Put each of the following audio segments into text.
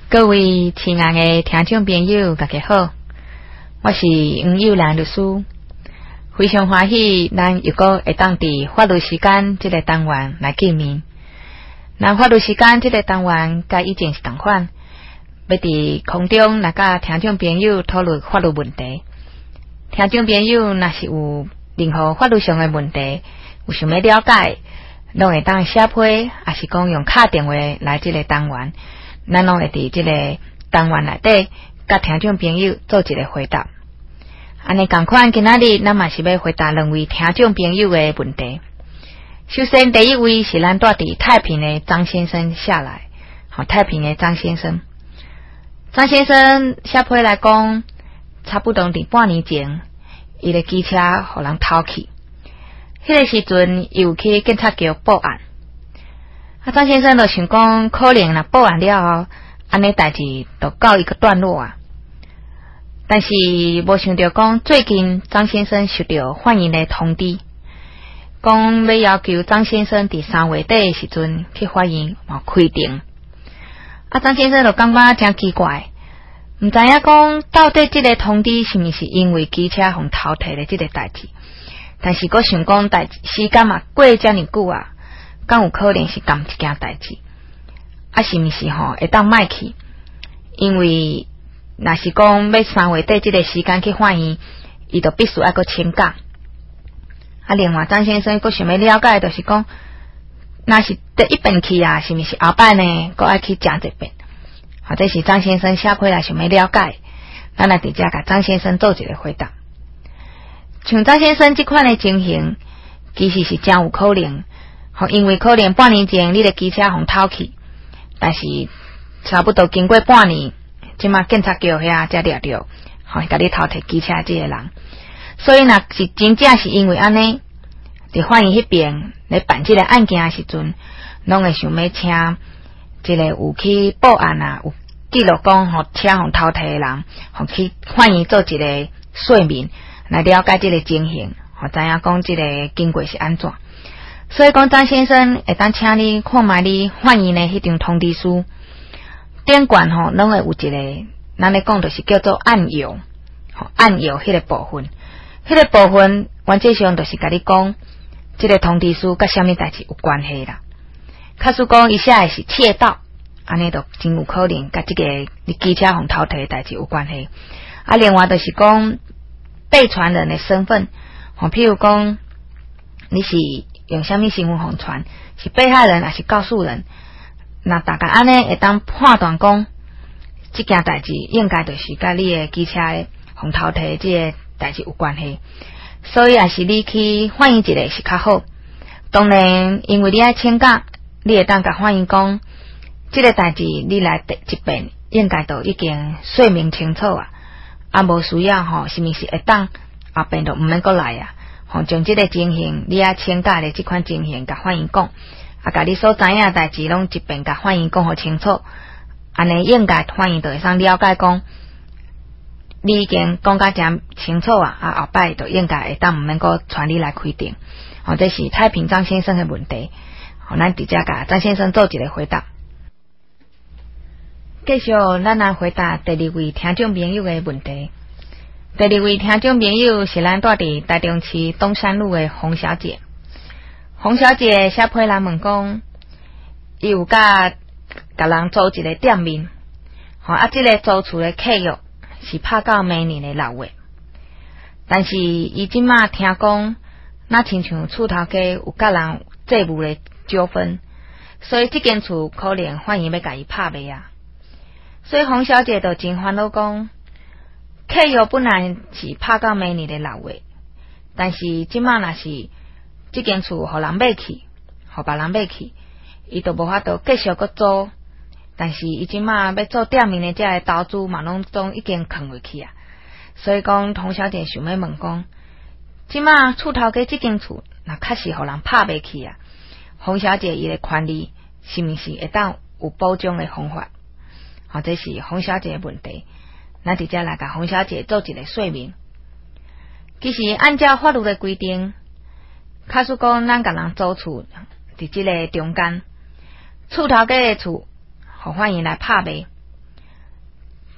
各位亲爱的听众朋友，大家好，我是黄友兰律师，非常欢喜咱又个会当伫法律时间这个单元来见面。咱法律时间这个单元甲以前是同款，要伫空中来甲听众朋友讨论法律问题。听众朋友若是有任何法律上的问题，有想要了解，拢会当写批，还是讲用敲电话来这个单元。咱拢会伫这个单元内底，甲听众朋友做一个回答。安尼同款，今仔日咱嘛是要回答两位听众朋友的问题。首先，第一位是咱住伫太平的张先生下来，太平的张先生。张先生写批来讲，差不多伫半年前，伊的机车互人偷去。迄个时阵，伊有去警察局报案。张先生就想讲，可能若报案了后，安尼代志就告一个段落啊。但是无想到讲，最近张先生收到法院的通知，讲要求张先生伫3月底的时阵去法院开庭。张先生就感觉真奇怪，毋知影讲到底这个通知是毋是因为机车互偷摕的这个代志，但是佫想讲时间嘛过遮尔久啊。敢有可能是同一件代志，是毋是会当卖去？因为若是讲要3月底这个时间去法院，伊就必须要搁请假。另外张先生佫想要了解，就是讲，若是第一遍去啊，是毋是后摆呢，佫爱去讲一遍？或者是张先生写批来想要了解，咱来直接甲张先生做一个回答。像张先生这款的情形，其实是真有可能。因为可能半年前你的机车互偷去，但是差不多经过半年，即马警察局遐才抓着，甲你偷摕机车这个人。所以若是真正是因为安尼，伫法院迄边咧办这个案件的时阵，拢会想要请一个有去报案啊，有记录讲车互偷摕的人，去法院做一个说明，来了解这个情形，知影讲这个经过是安怎。所以讲，张先生会当请你看卖你法院的迄张通知书，顶管拢会有一个，咱咧讲就是叫做案由，案由迄个部分，迄个部分原则上就是甲你讲，这个通知书甲什么代志有关系啦。假使讲伊写的是窃盗，安尼就真有可能甲这个你机车互偷摕的代志有关系。另外就是讲被传人的身份，譬如讲你是用什么身份互传，是被害人还是告诉人？那大概安尼会当判断讲，这件代志应该就是甲你的机车互偷摕这个代志有关系。所以也是你去反映一下是较好。当然，因为你爱请假，你会当甲反映讲，这个代志你来第一遍应该都已经说明清楚啊，无需要是毋是会当后遍就毋免过来啊。将这个情形，你爱请假的这款情形，甲法院讲，甲你所知影的代志，拢一遍甲法院讲互清楚，安尼应该法院就会上了解讲，你已经讲甲真清楚后摆就应该会当毋免搁传你来开庭。这是太平张先生的问题，咱直接甲张先生做一个回答。继续，咱来回答第二位听众朋友的问题。第二位听众朋友是咱住伫台中市东山路的洪小姐。洪小姐写批来问讲，伊有甲人租一个店面，这个租厝的契约是拍到明年的6月，但是伊即马听讲，那亲像厝头家有甲人债务的纠纷，所以这间厝可能法院要甲伊拍卖啊。所以洪小姐就真烦恼讲，契约本来是拍到明年的6月，但是即马若是这间厝互人买去，互别人买去，伊就无法度继续搁租。但是伊即马要做店面的这个投资嘛，拢已经囥落去啊。所以讲，洪小姐想要问讲，即马厝头家这间厝，若确实互人拍卖去啊，洪小姐伊的权利是毋是会当有保障的方法？这是洪小姐的问题。咱直接来甲洪小姐做一个说明。其实按照法律的规定，假使讲咱甲人租厝伫即个中间，厝头家的厝，互法院来拍卖，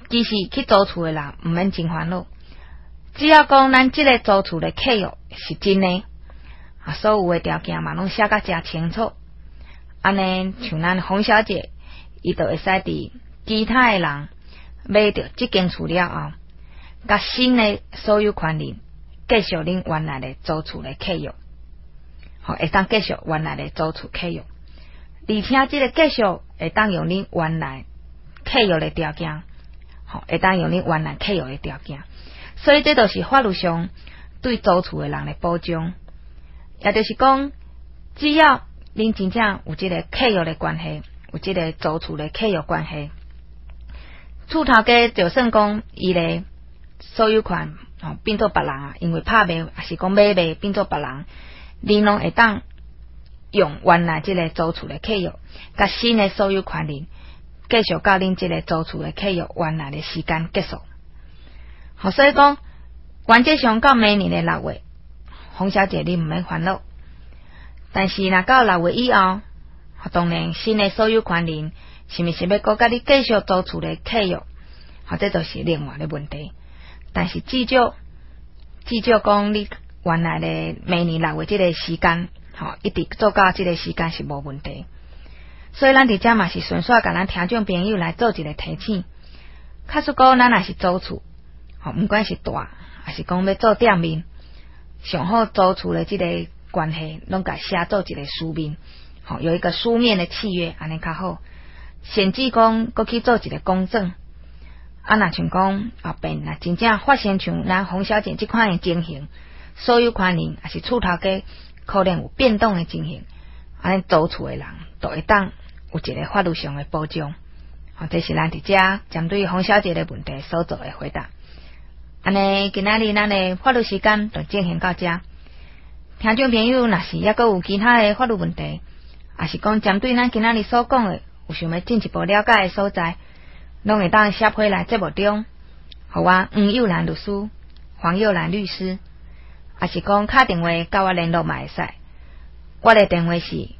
其实去租厝的人毋免真烦恼，只要讲咱即个租厝的契约是真的，所有的条件嘛拢写甲诚清楚，安尼像咱洪小姐，伊就会使伫其他的人买到即间厝了后，甲新的所有权人继续恁原来的租厝的契约，会当继续原来的租厝契约，而且即个继续会当用恁原来契约的条件，会当用恁原来契约的条件，所以这都是法律上对租厝的人的保障，也就是讲，只要恁真正有即个契约的关系，有即个租厝的契约关系，厝头家就算讲伊的所有权变做别人啊，因为拍卖还是讲买卖变做别人，恁拢会当用原来即个租厝的契约，甲新的所有权人继续到恁即个租厝的契约原来的时间结束。所以讲，原则上到明年的6月，洪小姐你毋免烦恼。但是若到6月以后，当然新的所有权人是毋是要搁甲你继续租厝的契约，这就是另外的问题。但是至少讲你原来的明年6月即个时间，一直做到即个时间是无问题。所以咱伫遮嘛是顺续甲咱听众朋友来做一个提醒。假使讲咱若是租厝，毋管是大还是讲要做店面，上好租厝的即个关系，拢甲写做一个书面，有一个书面的契约，安尼较好。甚至讲搁去做一个公证。若像讲后边若真正发生像咱洪小姐即款的情形，所有权人还是厝头家可能有变动的情形，安尼租厝的人都会当有一个法律上的保障。这是咱伫遮针对洪小姐的问题所做的回答。安尼今仔日咱的法律时间就进行到遮。听众朋友若是抑阁有其他的法律问题，也是讲针对咱今仔日所讲的，有想要进一步了解的所在，拢会当写批来节目中，互我黄幼兰律师、黄幼兰律师，也是讲打电话甲我联络嘛会使。我的电话是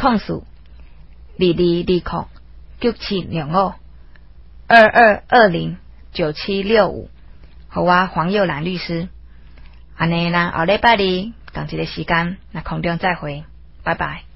04-22-9765-2220-9765，互我黄幼兰律师。安尼咱后礼拜二同一个时间，那空中再会，拜拜。